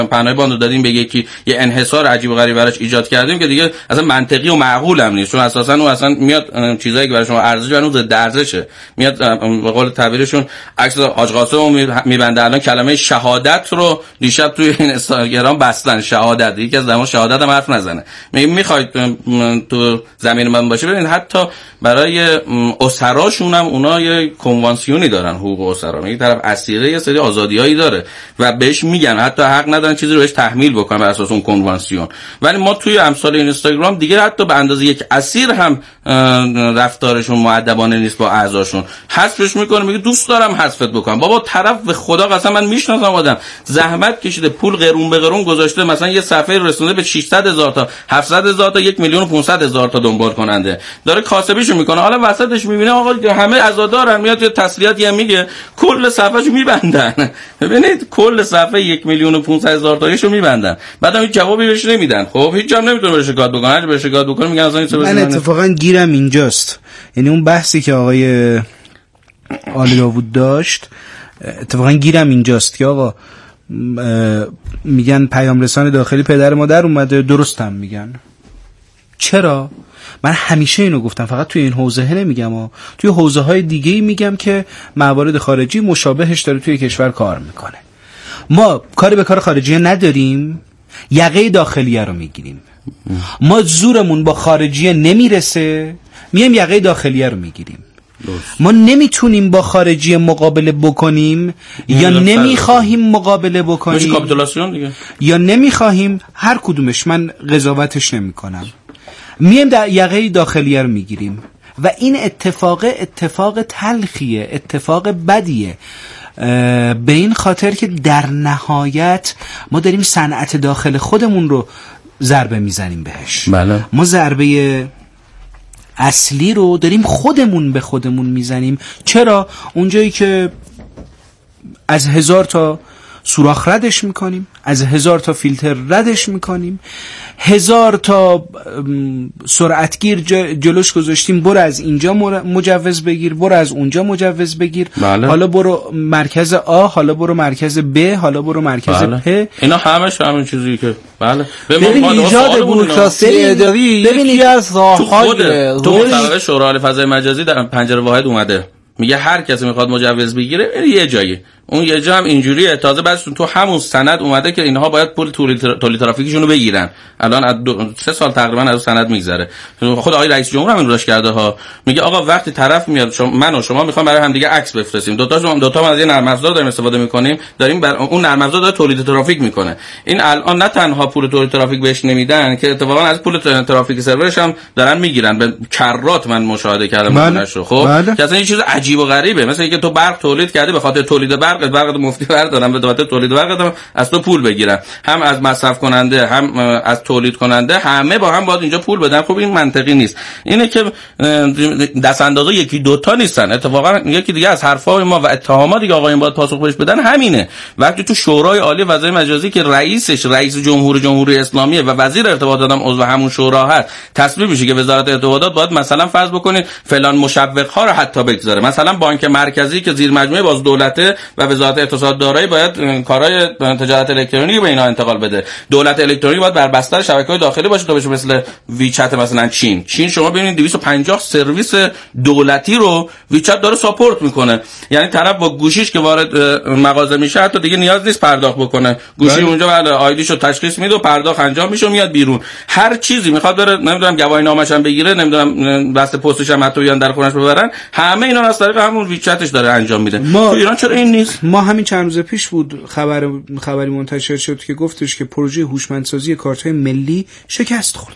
پناه باند دادیم به یکی یه انحصار عجیب و غریب براش ایجاد کردیم که دیگه اصلا منطقی و معقول هم نیست، چون اساسا اون اصلا میاد چیزایی که برای شما ارزش اون ضد ارزشه، میاد به قول تعبیرشون عکس حاج قاسم میبنده. الان کلمه شهادت رو دیشب توی این اینستاگرام بستن، شهادت، یکی از زمان شهادت هم حرف نزنه. میخواید تو زمین من باشه، ببینید حتی برای اسراشون هم اونا یه کنوانسیونی دارن، حقوق اسرا، یک طرف اسیره یه سری آزادیایی داره و بهش میگن حتی حق ندارن چیزی رو بهش تحمیل بکنن بر اساس اون کنوانسیون. ولی ما توی امثال اینستاگرام دیگه حتی به اندازه یک اسیر هم رفتارشون مؤدبانه نیست با اعضاشون، حذفش میکنه، میگه دوست دارم حذفت بکنم. بابا طرف به خدا قسم من میشناسم آدم زحمت کشیده، پول قرون به قرون گذاشته، مثلا یه صفحه رسونده به 600,000 تا 700,000 تا 1,500,000 تا دنبال کننده، داره کاسبیشو میکنه. حالا وسطش میبینه آقا همه عزادارن، میاد یه تسلیتی هم میگه، کل صفحهشو میبندن. ببینید کل صفحه 1,500,000 تایشو میبندن، بعدم هیچ جوابی بهش نمیدن. خب هیچ هم نمیتونه بهش شکایت بکنه، هر بهش شکایت بکنه میگن اصلا این چه. من اتفاقا گیرم اینجاست، یعنی اون بحثی که آقای آلی داوود داشت، اتفاقا گیرم اینجاست که آقا میگن پیام رسان داخلی پدر مادر اومده، درست هم میگن. چرا؟ من همیشه اینو گفتم، فقط توی این حوزه نمیگم توی حوزه های دیگه‌ای میگم که موارد خارجی مشابهش داره توی کشور کار میکنه. ما کاری به کار خارجی نداریم، یقه داخلیه رو میگیریم. ما زورمون با خارجیه نمیرسه، میایم یقه داخلیه رو میگیریم. ما نمیتونیم با خارجی مقابله بکنیم یا نمیخواهیم مقابله بکنیم، کاپیتولاسیون دیگه، یا نمیخواهیم، هر کدومش من قضاوتش نمیکنم، میایم در یقه داخلیه رو میگیریم و این اتفاق تلخیه، اتفاق بدیه، به این خاطر که در نهایت ما داریم صنعت داخل خودمون رو ضربه میزنیم بهش. بله. ما ضربه اصلی رو داریم خودمون به خودمون میزنیم. چرا؟ اونجایی که از 1000 تا سوراخ ردش میکنیم، از 1000 تا فیلتر ردش میکنیم، 1000 تا سرعتگیر جلوش گذاشتیم، برو از اینجا مجوز بگیر، برو از اونجا مجوز بگیر. بله. حالا برو مرکز آ، حالا برو مرکز ب، حالا برو مرکز بله. پ. اینا همین چیزی که بله. ببین ایجاد بوروکراسی اداری یکی از راه‌های تو طبقه شورای فضای مجازی در پنجره واحد اومده، میگه هر کسی میخواد مجوز بگیره یه جایی، اون یه جا هم اینجوریه. تازه بعدش تو همون سند اومده که اینها باید پول تولید ترافیکشون رو بگیرن. الان از 3 سال تقریبا از سند میگذره. خود آقای رئیس جمهور هم این روش کرده ها، میگه آقا وقتی طرف میاد، من و شما میخوام برای هم دیگه عکس بفرستیم، دو تا از یه نرم افزار داریم استفاده میکنیم، داریم بر اون نرم افزار داره تولید ترافیک میکنه. این الان نه تنها پول تولید ترافیک بهش نمیدن که اتفاقا از پول ترافیک سرورش هم دارن میگیرن به کرات. من مشاهده کردم اونش رو. خب که اصلا این چیز عجیب و غریبه، مثلا اینکه تو برق تولید کردی، به خاطر تولید برق مفتی بردارن، به خاطر تولید برق از تو پول بگیرن، هم از مصرف کننده هم از تولید کننده، همه با هم باید اینجا پول بدن. خب این منطقی نیست. اینه که دست اندازه یکی دوتا نیستن. اتفاقا یکی دیگه از حرفای ما و اتهاماتی که آقایون باید پاسخ بهش بدن همینه. وقتی تو شورای عالی فضای مجازی که رئیسش رئیس جمهوری اسلامی و وزیر ارتباطات هم عضو همون شورا هست، تصویب میشه که وزارت ارتباطات باید مثلا فرض بکنید فلان مشوق ها رو حتی بگذاره، مثلا بانک مرکزی که زیر مجموعه باز دولته و وزارت اقتصاد دارایی باید کارهای تجارت الکترونیکی به اینا انتقال بده، دولت الکترونیک باید بر بستر شبکه‌های داخلی باشه تا بشه مثل ویچت. مثلا چین شما ببینید 250 سرویس دولتی رو ویچت داره ساپورت میکنه، یعنی طرف با گوشیش که وارد مغازه میشه حتی دیگه نیاز نیست پرداخت بکنه، گوشی اونجا بله آیدیشو تشخیص میده و پرداخت انجام میشه و میاد بیرون. هر چیزی میخواد بره، نمیدونم گواهی نامه‌ش هم بگیره، نمیدونم دست پستش هم حتی بیان در خونش ببرن، همه اینا از طریق همون ویچتش داره انجام میده. تو ایران چرا این نیست؟ ما همین چند روز پیش بود خبری منتشر شد که گفتش که پروژه هوشمندسازی کارت‌های ملی شکست خورد.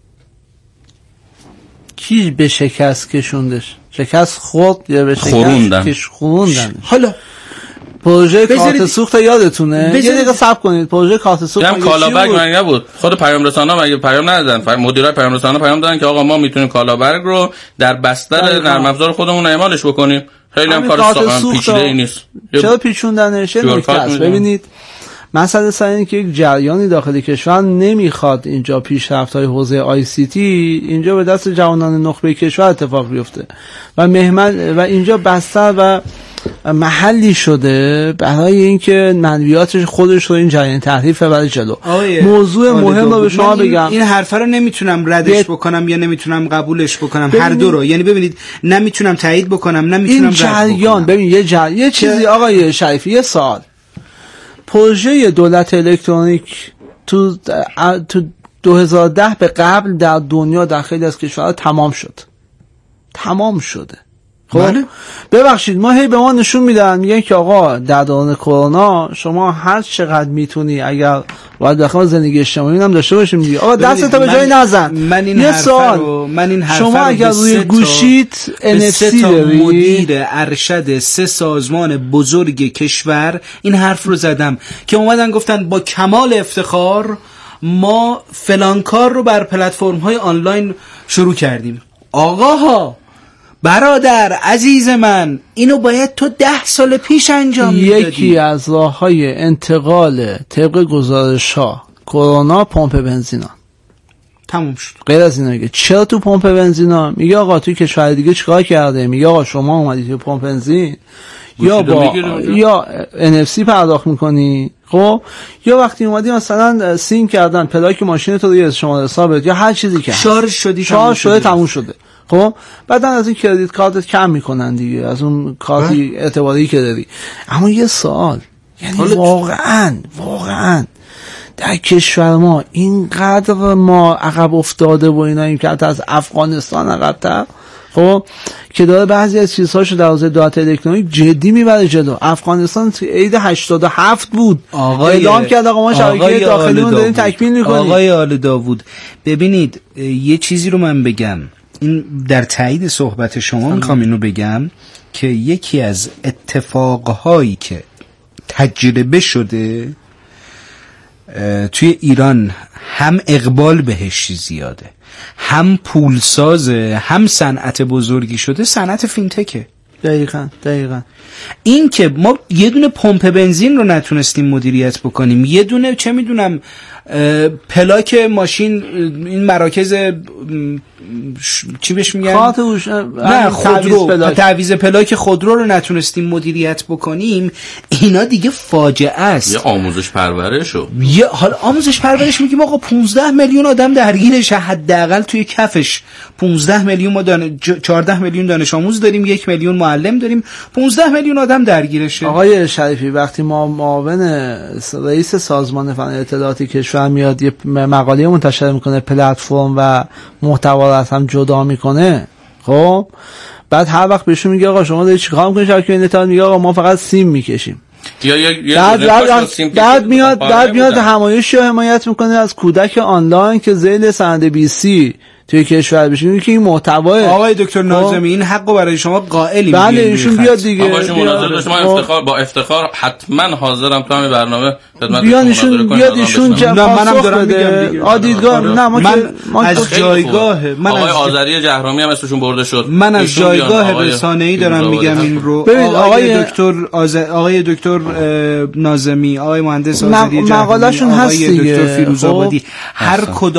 کی به شکست کشوندش؟ شکست خورد یا به شکست خوروندن؟ حالا پروژه کارت سوخت یادتونه؟ یه دقیقه صبر کنید. پروژه کارت سوخت هم کالابرگ مگه نبود؟ خود پیام رسانا مگه پیام ندادن؟ مدیرای پیام رسانا پیام دادن که آقا ما میتونیم کالابرگ رو در بستر نرم افزار خودمون اعمالش بکنیم. خیلی هم کار پیچیده نیست. چرا پیچوندنش؟ ببینید مسئله سر اینه که یک جریانی داخل کشور نمیخواد اینجا پیشرفت‌های حوزه آی سی تی اینجا به دست جوانان نخبه کشور اتفاق بیفته و اینجا بستر و محلی شده برای اینکه منویات خودش رو این جریان تحریف برای جلو. موضوع مهم رو به شما بگم، این حرفا رو نمیتونم ردش بکنم یا نمیتونم قبولش بکنم، هر دو رو. یعنی ببینید نمیتونم تایید بکنم، نمیتونم رد بکنم. ببین یه چیزی آقای شریفی، یه سوال. پروژه دولت الکترونیک تو 2010 به قبل در دنیا در خیلی از کشورها تمام شده. خب ببخشید ما هی به ما نشون میدن میگن که آقا در دوران کرونا شما هر چقدر میتونی اگر باید بخوام زندگی اجتماعی هم داشته باشیم دیگه، آقا دستت به جای نزن. یه سوال، شما اگر روی گوشیت NFC داری، مدیر ارشد 3 سازمان بزرگ کشور این حرف رو زدم که اومدن گفتن با کمال افتخار ما فلان کار رو بر پلتفرم های آنلاین شروع کردیم. آقاها، برادر عزیز من، اینو باید تو 10 سال پیش انجام میدادی. یکی از راه‌های انتقال طبق گزارش‌ها کرونا پمپ بنزینا تموم شد. غیر از اینا میگه چرا تو پمپ بنزینا؟ میگه آقا توی کشور دیگه چیکار کرده؟ میگه آقا شما اومدی تو پمپ بنزین یا NFC پرداخت میکنی، خب، یا وقتی اومدی مثلا سیم کردن پلاک ماشین تو روی شما حسابت یا هر چیزی که شارژ شده تموم شده. خب بعدن از این کردیت کارتت کم میکنن دیگه، از اون کارتی اعتباری که داری. اما یه سوال، یعنی واقعا در کشور ما اینقدر ما عقب افتاده و ایناییم که حتی از افغانستان عقب‌تر، خب، که داره بعضی از چیزهاشو در حوزه دولت الکترونیک جدی میبره جلو. افغانستان عید 87 بود اعلام کرد آقا ما شبکه داخلیمون داریم تکمیل میکنیم. آقای آل داوود، ببینید یه چیزی رو من بگم، این در تایید صحبت شما میخوام اینو بگم که یکی از اتفاقهایی که تجربه شده توی ایران، هم اقبال بهش زیاده، هم پولسازه، هم صنعت بزرگی شده، صنعت فینتکه. دقیقاً این که ما یه دونه پمپ بنزین رو نتونستیم مدیریت بکنیم، یه دونه چه میدونم پلاک ماشین، این مراکز چی بهش میگن، نه خودرو، تعویض پلاک خودرو رو نتونستیم مدیریت بکنیم، اینا دیگه فاجعه است. یه آموزش پرورشو، یه حالا آموزش پرورش میگیم آقا 15 میلیون آدم درگیرش، حداقل توی کفش 15 میلیون ما 14 میلیون دانش آموز داریم، 1 میلیون معلم داریم، 15 میلیون آدم درگیرشه. آقای شریفی، وقتی ما معاون رئیس سازمان فنی اطلاعاتی کشور میاد یه مقاله منتشر میکنه، پلتفرم و محتوا رو هم جدا میکنه، خب بعد هر وقت بهشون میگه آقا شما دارید چیکار میکنید شبکه اینترنت، میگه آقا ما فقط سیم میکشیم. بعد میاد همایشی رو حمایت میکنه از کودک آنلاین که ذیل سند BC توی کشور بشین که این محتوای آقای دکتر ناظمی این حقو برای شما قائلیم. بله ایشون بیاد دیگه. آقا شما مناظره داشت، من افتخار حتما حاضرم تو همین برنامه خدمت ایشون بیاد ایشون منم دارم میگم دیگه. دیدگاه نه من از جایگاه آقای آذری جهرومی هم اسمشون برده شد. من از جایگاه رسانه‌ای دارم میگم این رو. آقای دکتر ناظمی، آقای مهندس آذری جهرومی، مقاله‌شون هست دیگه، آقای دکتر فیروزآبادی، هر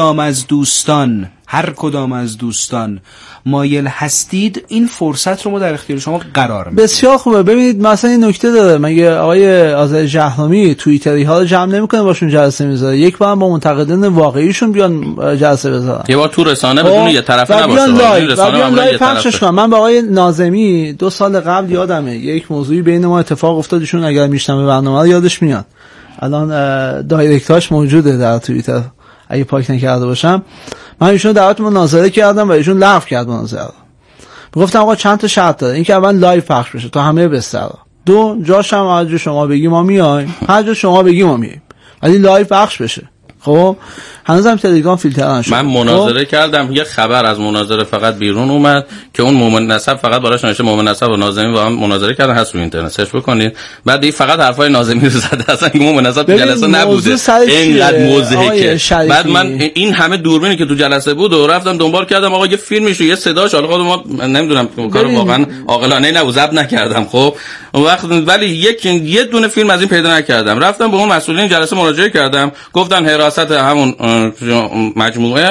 کدام از دوستان مایل هستید این فرصت رو ما در اختیار شما قرار میدیم. بسیار خوبه. ببینید مثلا این نکته داره، مگه آقای آذری جهرومی توییتری ها رو جمع نمیکنه باشون جلسه میذاره؟ یک بار با منتقدان واقعیشون بیان جلسه بذارن، یه بار تو رسانه بدون یه طرفه نباشه، بیان لایو پخشش کنن. من با آقای ناظمی 2 سال قبل یادمه یک موضوعی بین ما اتفاق افتادشون، اگر میشنم برنامه رو یادش میاد، الان دایرکتاش موجوده در توییتر اگه پاک نکرده باشم. من ایشون دعوت مناظره کردم و ایشون لغو کرد مناظره رو. گفتم آقا چند تا شرط داره، این که اول لایو پخش بشه تا همه بستر، 2 جاش هم هر جا شما بگی ما میایم، هر جا شما بگی ما میایم، ولی لایو پخش بشه. خب هنوزم تلگرام فیلتر نشد. من مناظره کردم، یه خبر از مناظره فقط بیرون اومد که اون مومن نسب فقط براش نوشته مومن نسب و نازمی با هم مناظره کردن، هست رو اینترنت سرچ بکنید. بعد این فقط حرفای نازمی رو زده، اصلا مومن نسب تو جلسه نبوده، اینقدر موضحه. بعد من این همه دوربینی که تو جلسه بود و رفتم دنبال کردم آقا یه فیلمش یه صداش، حالا خودم ما نمیدونم کار واقعا عاقلانه نبود، ضبط نکردم. خب اون وقت ولی یه دونه فیلم از این پیدا نکردم. رفتم به اون مسئولین جلسه مراجعه کردم، گفتن حراست همون مجموعه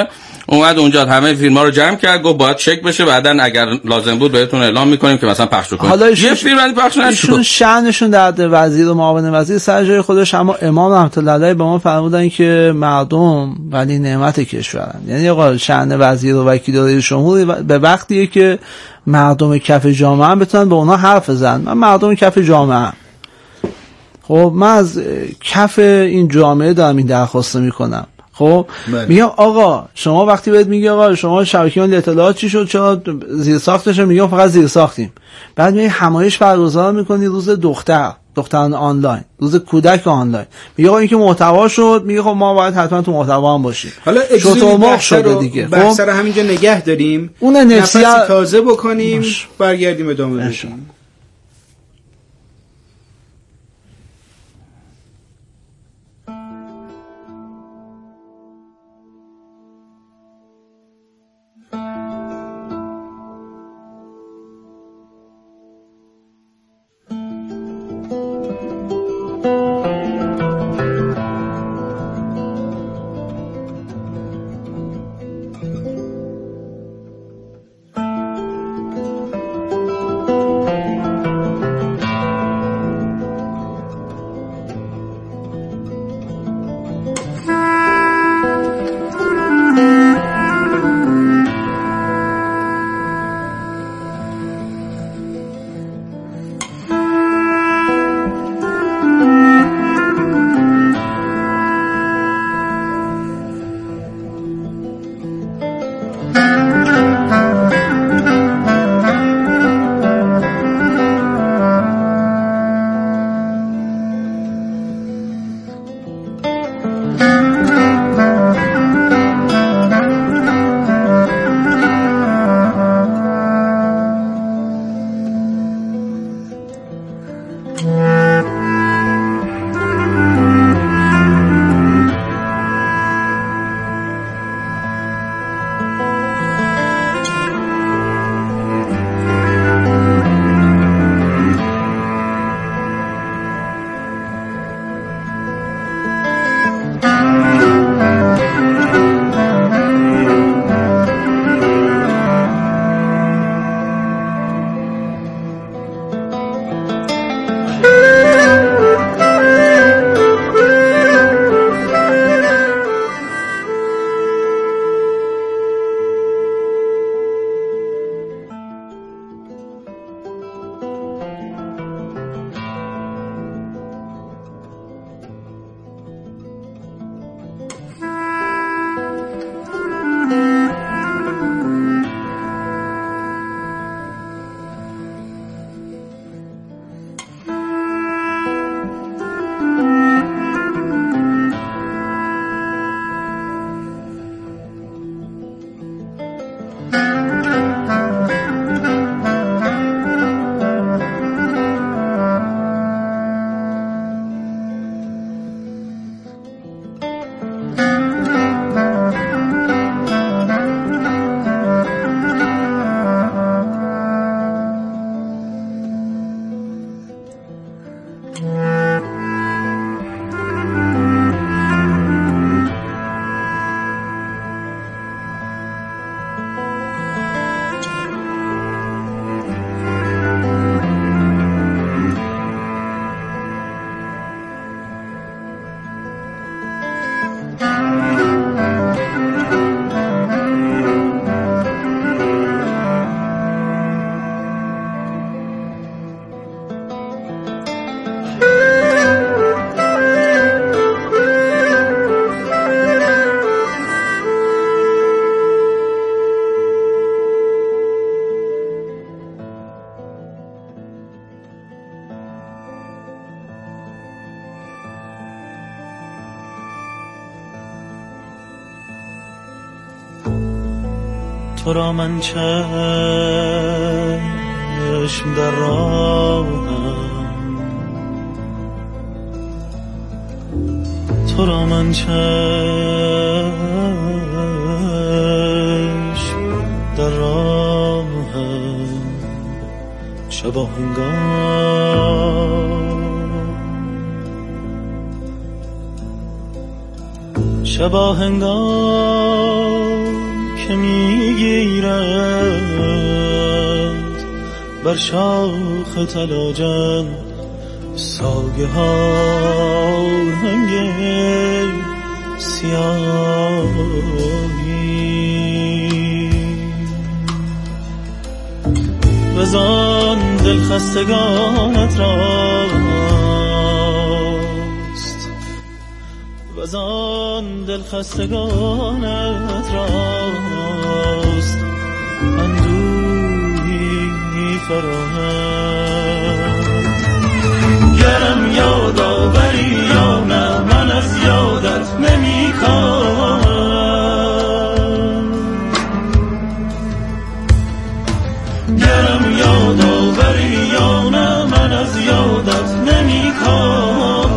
اومد اونجا همه فیلم‌ها رو جمع کرد، گفت باید چک بشه، بعدن اگر لازم بود بهتون اعلام می‌کنیم که مثلا پخش کنیم. حالا یه فیلم پخش نشد. ایشون شأنشون در وزیر و معاون وزیر سر جای خودش، اما امام رحمت الله علیه به ما فرمودن که مردم ولی نعمت کشورن. یعنی آقا شأن وزیر و وکیل رئیس جمهور به وقتیه که مردم کف جامعه هم بتونن به اونا حرف بزنن. من مردم کف جامعه، خب من از کف این جامعه دارم این درخواست میکنم. خب میگم آقا شما وقتی بهت میگه آقا شما شبکه ملی اطلاعات چی شد، چرا زیر ساختش، میگم فقط زیر ساختیم. بعد میگه همایش برگزار میکنی روز دختران آنلاین، روز کودک آنلاین، میگه آقا این که محتوا شد، میگه خب ما باید حتما تو محتوا هم باشیم. حالا شطرمخ شده دیگه، خب بحث رو همینجا نگه داریم، اون نفسی تازه بکنیم، برگردیم ادامه بدیم. تو را من چشم در راهم، تو را من چشم در راهم، شب هنگام که میگیرند بر شاخ تلاجن ساگه ها رنگ سیاهی وزان دل خستگانت راست وزان دل خستگانت راست اندوهی فراهم گرم یاد آوری یا نه من از یادت نمی کنم گرم یاد آوری یا نه من از یادت نمی کنم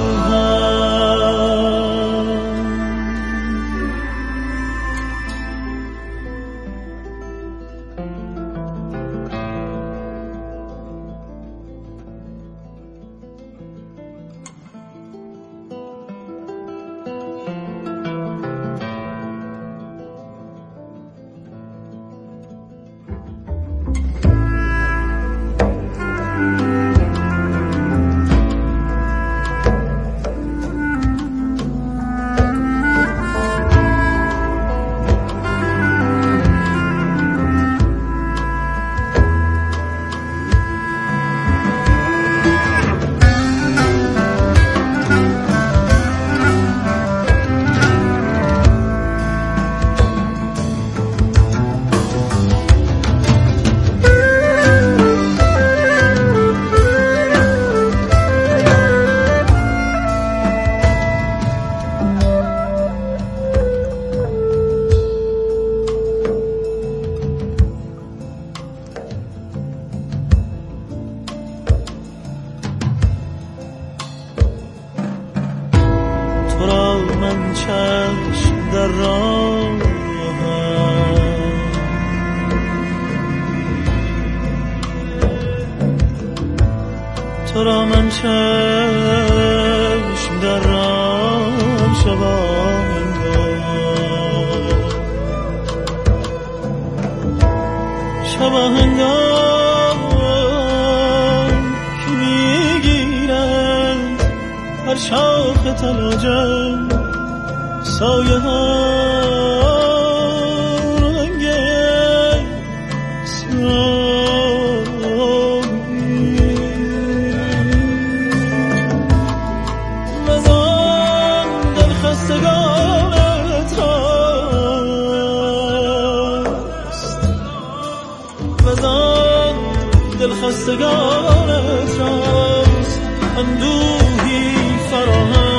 تو را من چشم در راهم تو را من چشم در راهم شباهنگام که میگیرند هر شاخ تلاجن سایه ها رنگ سیاهی وزان دل خستگانت راست وزان دل خستگانت راست اندوهی فراهم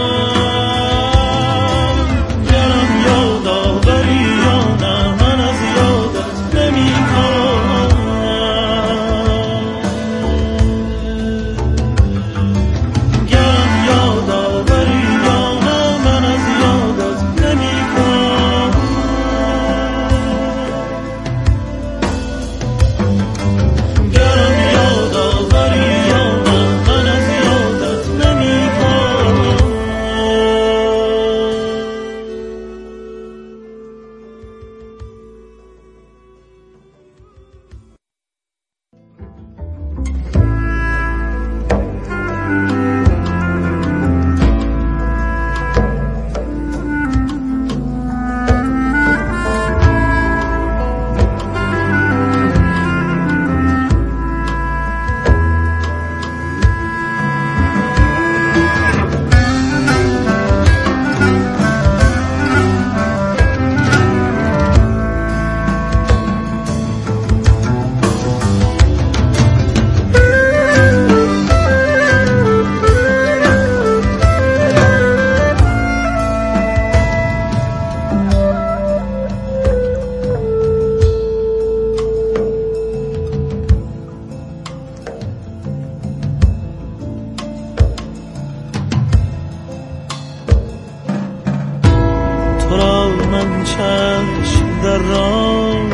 تو را من چشم در راهم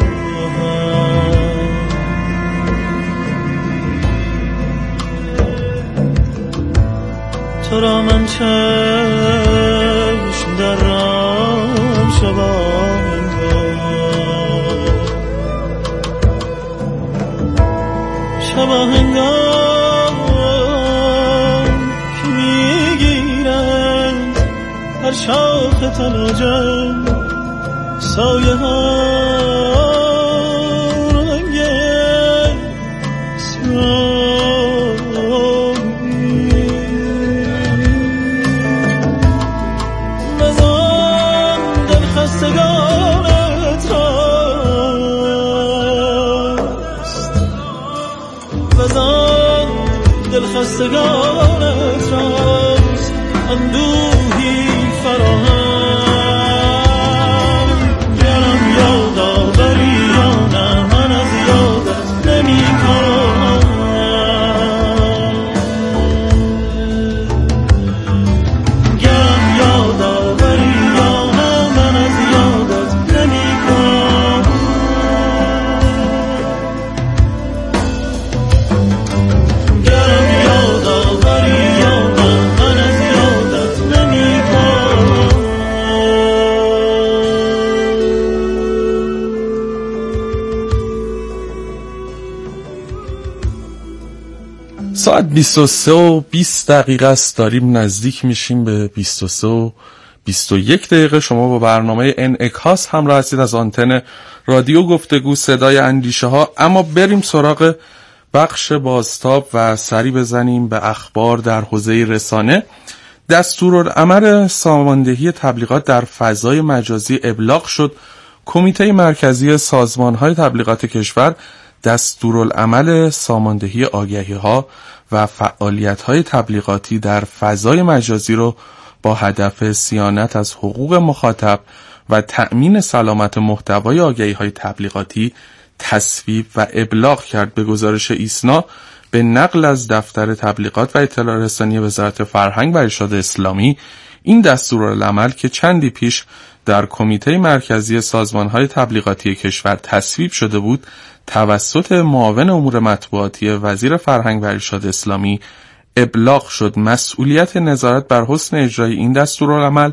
تو را من چشم در راهم شباهنگام صبح هنگام که میگیرند هر شاخ تلاجم سایه ها رنگ بزن دل خستگانت راست، بزن دل خستگانت راست، اندوهی فراهم ساعت 23 و 20 دقیقه است. داریم نزدیک میشیم به 23 و 21 دقیقه. شما با برنامه انعکاس همراه هستید از آنتن رادیو گفتگو صدای اندیشه ها. اما بریم سراغ بخش بازتاب و سری بزنیم به اخبار در حوزه رسانه. دستورالعمل ساماندهی تبلیغات در فضای مجازی ابلاغ شد. کمیته مرکزی سازمان‌های تبلیغات کشور دستورالعمل ساماندهی آگهی‌ها و فعالیت‌های تبلیغاتی در فضای مجازی رو با هدف صیانت از حقوق مخاطب و تأمین سلامت محتوای آگهی‌های تبلیغاتی تصویب و ابلاغ کرد. به گزارش ایسنا به نقل از دفتر تبلیغات و اطلاع رسانی وزارت فرهنگ و ارشاد اسلامی، این دستورالعمل که چندی پیش در کمیته مرکزی سازمان‌های تبلیغاتی کشور تصویب شده بود، توسط معاون امور مطبوعاتی وزیر فرهنگ و ارشاد اسلامی ابلاغ شد. مسئولیت نظارت بر حسن اجرای این دستورالعمل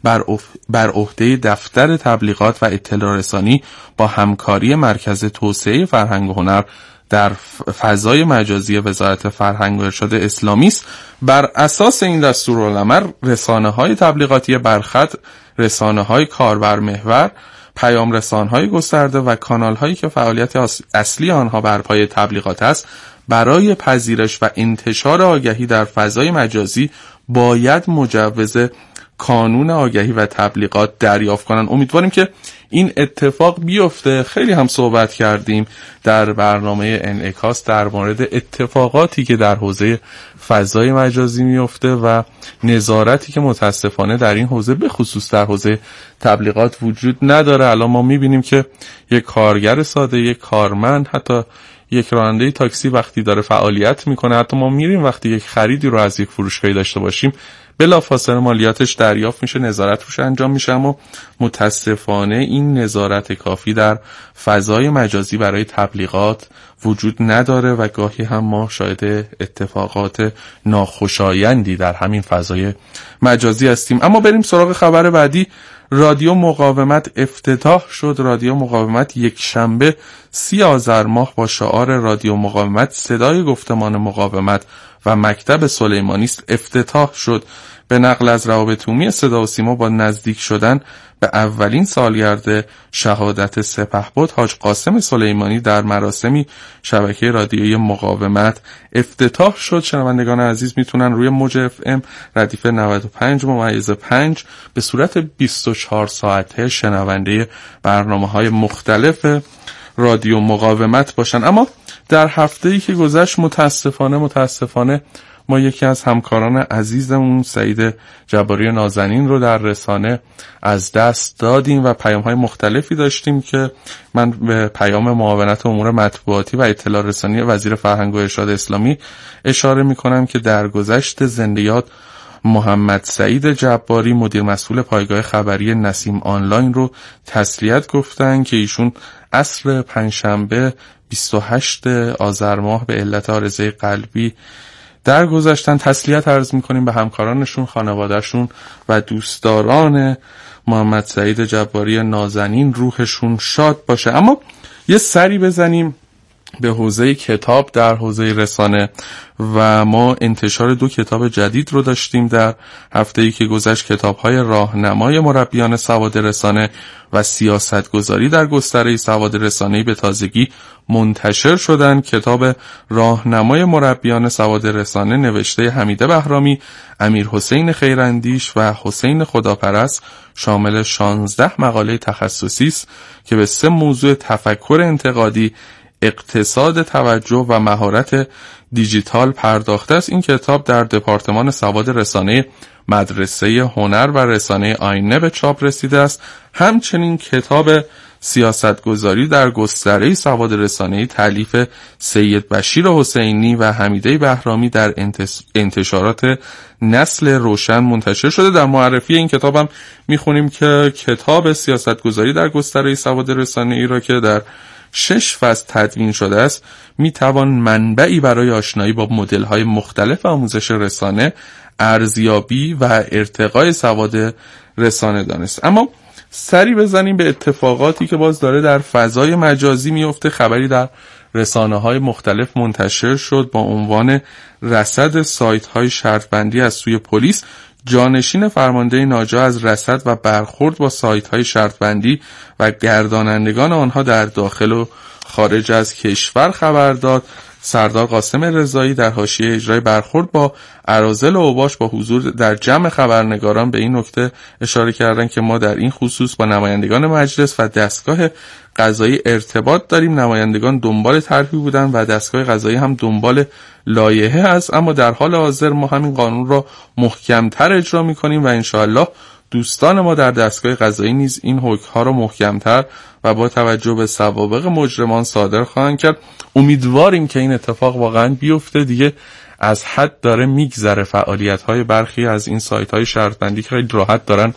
بر عهده دفتر تبلیغات و اطلاع رسانی با همکاری مرکز توسعه فرهنگ و هنر در فضای مجازی وزارت فرهنگ و ارشاد اسلامی است. بر اساس این دستورالعمل رسانه‌های تبلیغاتی برخط، رسانه‌های کاربر محور، پیام رسانه‌های گسترده و کانال‌هایی که فعالیت اصلی آنها بر پایه تبلیغات است، برای پذیرش و انتشار آگهی در فضای مجازی باید مجوز کانون آگهی و تبلیغات دریافت کنند. امیدواریم که این اتفاق بیفته. خیلی هم صحبت کردیم در برنامه انعکاس در مورد اتفاقاتی که در حوزه فضای مجازی میفته و نظارتی که متاسفانه در این حوزه به خصوص در حوزه تبلیغات وجود نداره. الان ما میبینیم که یک کارگر ساده، یک کارمند، حتی یک راننده تاکسی وقتی داره فعالیت میکنه، حتی ما میریم وقتی یک خریدی رو از یک فروشگاهی داشته باشیم، بلافاصله مالیاتش دریافت میشه، نظارت روش انجام میشه. اما متاسفانه این نظارت کافی در فضای مجازی برای تبلیغات وجود نداره و گاهی هم ما شاهد اتفاقات ناخوشایندی در همین فضای مجازی هستیم. اما بریم سراغ خبر بعدی. رادیو مقاومت افتتاح شد. رادیو مقاومت یک شنبه 30 آذر ماه با شعار رادیو مقاومت صدای گفتمان مقاومت و مکتب سلیمانی است افتتاح شد. به نقل از روابط عمومی صدا و سیما با نزدیک شدن به اولین سالگرد شهادت سپهبد حاج قاسم سلیمانی در مراسمی شبکه رادیویی مقاومت افتتاح شد. شنوندگان عزیز میتونن روی موج اف ام ردیف 95.5 به صورت 24 ساعته شنونده برنامه‌های مختلف رادیو مقاومت باشن. اما در هفته‌ای که گذشت متاسفانه ما یکی از همکاران عزیزمون سعید جباری نازنین رو در رسانه از دست دادیم و پیام‌های مختلفی داشتیم که من به پیام معاونت امور مطبوعاتی و اطلاع رسانی وزیر فرهنگ و ارشاد اسلامی اشاره می‌کنم که در گذشت زنده یاد محمد سعید جباری مدیر مسئول پایگاه خبری نسیم آنلاین رو تسلیت گفتن که ایشون عصر پنجشنبه 28 آذر ماه به علت عارضه قلبی درگذشتن. تسلیت عرض میکنیم به همکارانشون، خانوادهشون و دوستداران محمد سعید جباری نازنین. روحشون شاد باشه. اما یه سری بزنیم به حوزه کتاب در حوزه رسانه و ما انتشار 2 کتاب جدید رو داشتیم در هفته‌ای که گذشت. کتاب‌های راهنمای مربیان سواد رسانه و سیاستگذاری در گستره سواد رسانه‌ای به تازگی منتشر شدن. کتاب راهنمای مربیان سواد رسانه نوشته حمیده بهرامی، امیرحسین خیراندیش و حسین خداپرست شامل 16 مقاله تخصصی است که به 3 موضوع تفکر انتقادی، اقتصاد توجه و مهارت دیجیتال پرداخته است. این کتاب در دپارتمان سواد رسانه مدرسه هنر و رسانه آینه به چاپ رسیده است. همچنین کتاب سیاستگذاری در گستره سواد رسانه‌ای تالیف سید بشیر حسینی و حمیده بهرامی در انتشارات نسل روشن منتشر شده. در معرفی این کتاب هم میخونیم که کتاب سیاستگذاری در گستره سواد رسانه‌ای را که در 6 فصل تدوین شده است میتوان منبعی برای آشنایی با مدل‌های مختلف آموزش رسانه، ارزیابی و ارتقای سواد رسانه دانست. اما سری بزنیم به اتفاقاتی که باز داره در فضای مجازی میفته. خبری در رسانه‌های مختلف منتشر شد با عنوان رصد سایت‌های شرطبندی از سوی پلیس. جانشین فرمانده ناجا از رصد و برخورد با سایت‌های شرطبندی و گردانندگان آنها در داخل و خارج از کشور خبر داد. سردار قاسم رضایی در حاشیه اجرای برخورد با اراذل اوباش با حضور در جمع خبرنگاران به این نکته اشاره کردند که ما در این خصوص با نمایندگان مجلس و دستگاه قضایی ارتباط داریم. نمایندگان دنبال طرحی بودند و دستگاه قضایی هم دنبال لایحه است، اما در حال حاضر ما همین قانون را محکم‌تر اجرا می‌کنیم و انشاءالله دوستان ما در دستگاه قضایی نیز این حکم‌ها را محکم‌تر و با توجه به سوابق مجرمان صادر خواهند کرد. امیدواریم که این اتفاق واقعا بیفته. دیگه از حد داره میگذره فعالیت‌های برخی از این سایت‌های شرطبندی که خیلی راحت دارن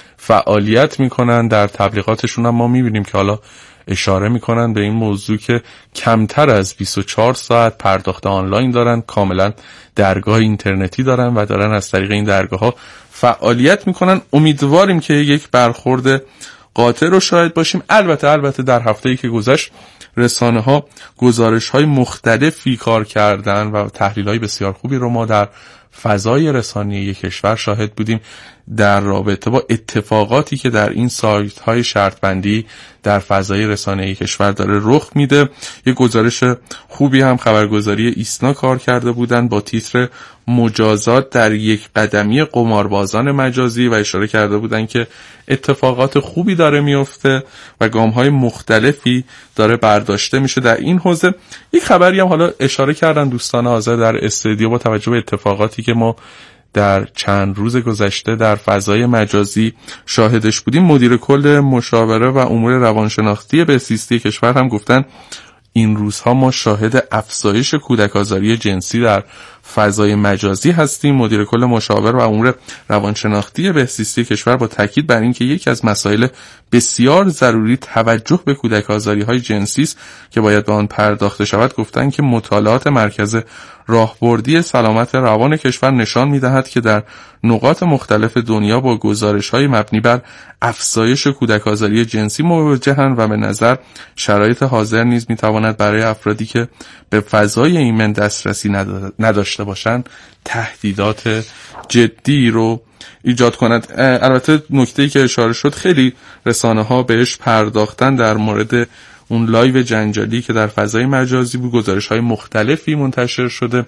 فعالیت میکنن. در تبلیغاتشون هم ما میبینیم که حالا اشاره میکنن به این موضوع که کمتر از 24 ساعت پرداخت آنلاین دارن، کاملا درگاه اینترنتی دارن و دارن از طریق این درگاه ها فعالیت میکنن. امیدواریم که یک برخورد قاطع رو شاهد باشیم. البته در هفته‌ای که گذشت رسانه ها گزارش های مختلفی کار کردن و تحلیل های بسیار خوبی رو ما در فضای رسانه‌ای کشور شاهد بودیم در رابطه با اتفاقاتی که در این سایت های شرط بندی در فضای رسانه‌ای کشور داره رخ میده. یک گزارش خوبی هم خبرگزاری ایسنا کار کرده بودن با تیتر مجازات در یک قدمی قماربازان مجازی و اشاره کرده بودن که اتفاقات خوبی داره میفته و گام‌های مختلفی داره برداشته میشه در این حوزه. یک خبری هم حالا اشاره کردن دوستان حاضر در استودیو با توجه به اتفاقاتی که ما در چند روز گذشته در فضای مجازی شاهدش بودیم. مدیر کل مشاوره و امور روانشناختی بهزیستی کشور هم گفتن این روزها ما شاهد افزایش کودک آزاری جنسی در فضای مجازی هستیم. مدیر کل مشاوره و امور روانشناختی بهزیستی کشور با تاکید بر اینکه یکی از مسائل بسیار ضروری توجه به کودک آزاری های جنسی است که باید به آن پرداخته شود، گفتند که مطالعات مرکز راهبردی سلامت روان کشور نشان می‌دهد که در نقاط مختلف دنیا با گزارش‌های مبنی بر افزایش کودک آزاری جنسی مواجه‌اند و به نظر شرایط حاضر نیز می‌تواند برای افرادی که به فضای ایمن دسترسی نداشته باشند تهدیدات جدی رو ایجاد کند. البته نکته‌ای که اشاره شد خیلی رسانه‌ها بهش پرداختن در مورد اون لایو جنجالی که در فضای مجازی بود. گزارش‌های مختلفی منتشر شده،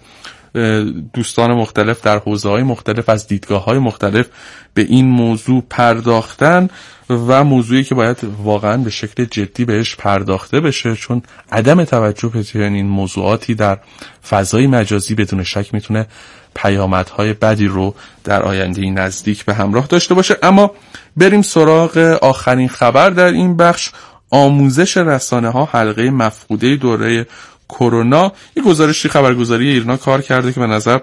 دوستان مختلف در حوزه‌های مختلف از دیدگاه‌های مختلف به این موضوع پرداختن و موضوعی که باید واقعا به شکل جدی بهش پرداخته بشه، چون عدم توجه به این موضوعاتی در فضای مجازی بدون شک میتونه پیامدهای بدی رو در آینده نزدیک به همراه داشته باشه. اما بریم سراغ آخرین خبر در این بخش. آموزش رسانه ها حلقه مفقوده دوره کرونا. یک گزارشی خبرگزاری ایرنا کار کرده که به نظر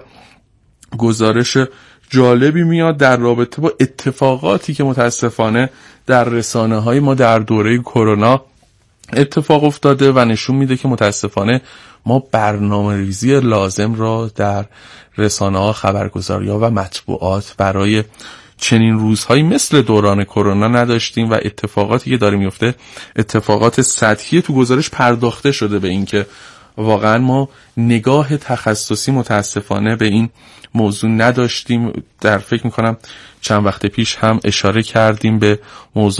گزارش جالبی میاد در رابطه با اتفاقاتی که متاسفانه در رسانه های ما در دوره کرونا اتفاق افتاده و نشون میده که متاسفانه ما برنامه ریزی لازم را در رسانه ها، خبرگزاری ها و مطبوعات برای چنین روزهایی مثل دوران کرونا نداشتیم و اتفاقاتی که داره میفته اتفاقات سطحی. تو گزارش پرداخته شده به این که واقعا ما نگاه تخصصی متاسفانه به این موضوع نداشتیم. در فکر میکنم چند وقت پیش هم اشاره کردیم به موضوع